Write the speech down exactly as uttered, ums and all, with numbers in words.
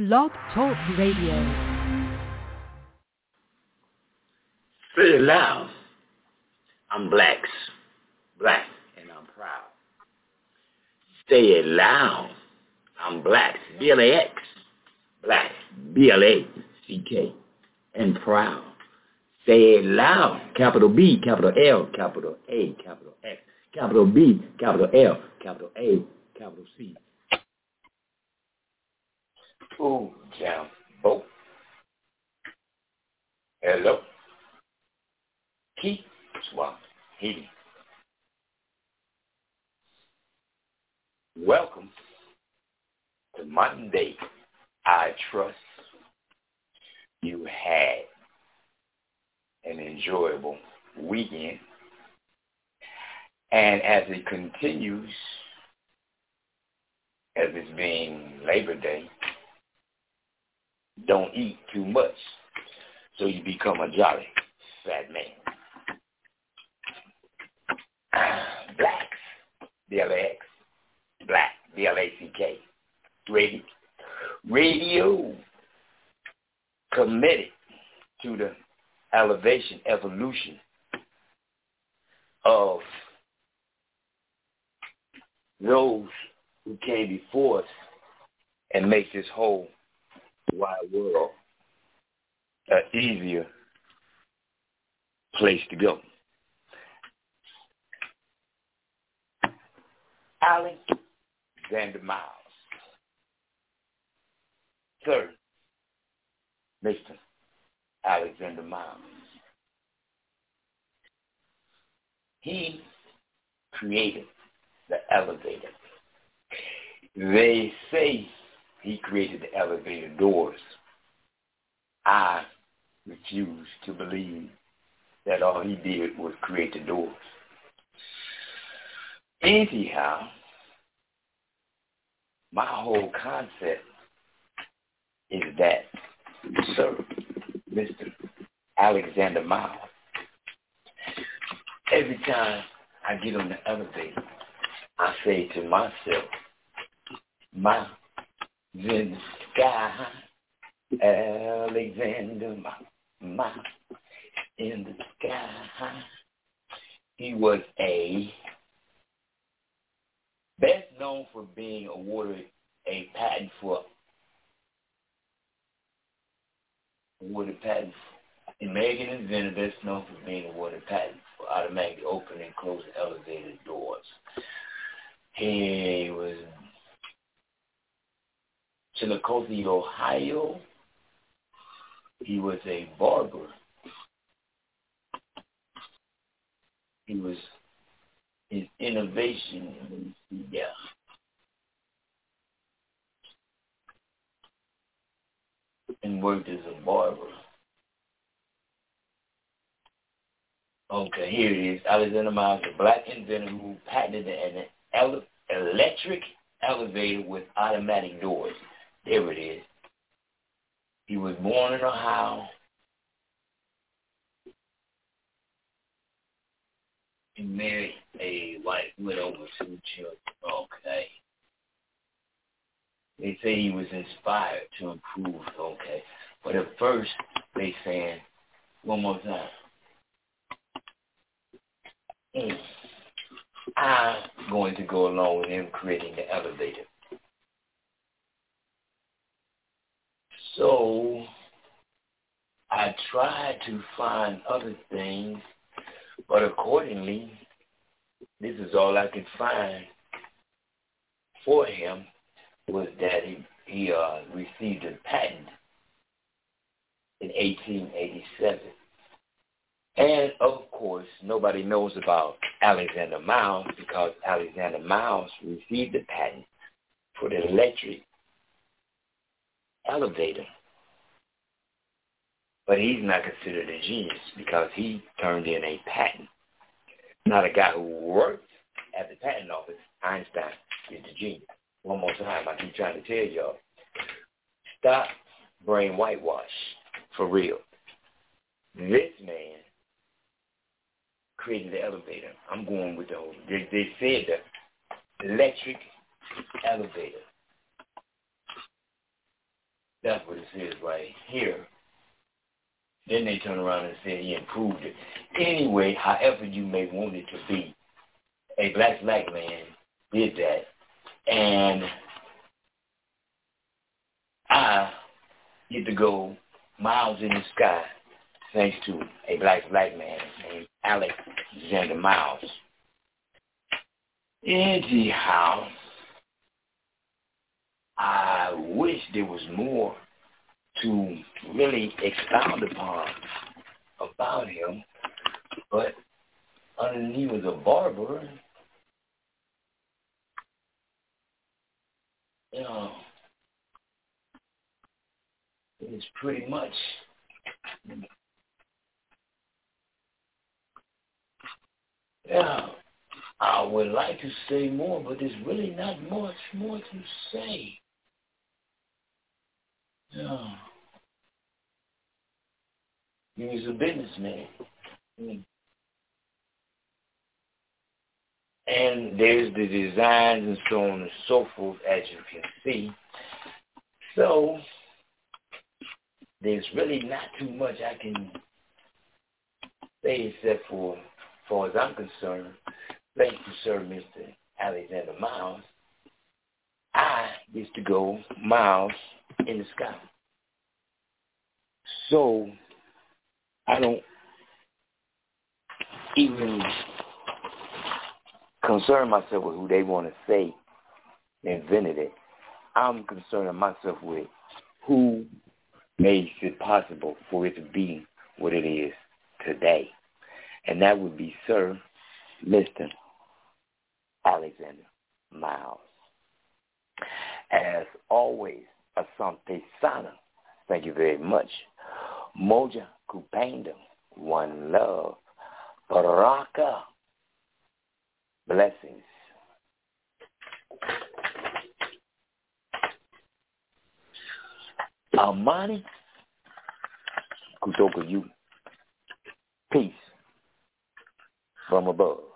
Blog Talk Radio. Say it loud. I'm blacks, black, and I'm proud. Say it loud. I'm blacks, B L A X, black, B L A C K, and proud. Say it loud. Capital B, capital L, capital A, capital X, capital B, capital L, capital A, capital C. Ooh, jam, boat. Hello. Keep swap heating. Welcome to Monday. I trust you had an enjoyable weekend. And as it continues, as it's being Labor Day, don't eat too much so you become a jolly fat man. Blacks, B L A X, black, B L A C K, radio, radio committed to the elevation, evolution of those who came before us and make this whole wide world an easier place to go. Alexander Miles, Sir Mister Alexander Miles. He created the elevator. They say he created the elevator doors. I refuse to believe that all he did was create the doors. Anyhow, my whole concept is that Sir Mister Alexander Miles, every time I get on the elevator, I say to myself, Miles in the sky, Alexander Miles in the sky. He was a best known for being awarded a patent for awarded patent. American inventor best known for being awarded patent for automatically opening and closing elevator doors. He was Chillicothe, Ohio. He was a barber. He was his innovation, yeah. And worked as a barber. Okay, here it is. Alexander Miles, a black inventor who patented an ele- electric elevator with automatic doors. There it is. He was born in Ohio. He married a white widow with two children. Okay. They say he was inspired to improve. Okay. But at first, they saying, one more time. Mm. I'm going to go along with him creating the elevator. So I tried to find other things, but accordingly, this is all I could find for him was that he, he uh, received a patent in eighteen eighty-seven. And, of course, nobody knows about Alexander Miles because Alexander Miles received a patent for the electric elevator. But he's not considered a genius because he turned in a patent. Not a guy who worked at the patent office. Einstein is the genius. One more time, I keep trying to tell y'all. Stop brain whitewash. For real. This man created the elevator. I'm going with the whole. They, they said the electric elevator. That's what it says right here. Then they turn around and say he improved it. Anyway, however you may want it to be, a black black man did that. And I get to go miles in the sky thanks to a black black man named Alexander Miles. Anyhow, I wish there was more to really expound upon about him, but other than he was a barber, you know, it's pretty much yeah. I would like to say more, but there's really not much more to say. Yeah. He was a businessman. Mm. And there's the designs and so on and so forth, as you can see. So there's really not too much I can say except for, as far as I'm concerned, thank you, sir, Mister Alexander Miles. I used to go miles in the sky. So I don't even concern myself with who they want to say invented it. I'm concerning myself with who made it possible for it to be what it is today. And that would be Sir Mister Alexander Miles. As always, Asante Sana. Thank you very much. Moja Kupenda. One love. Baraka. Blessings. Amani kutoka you. Peace from above.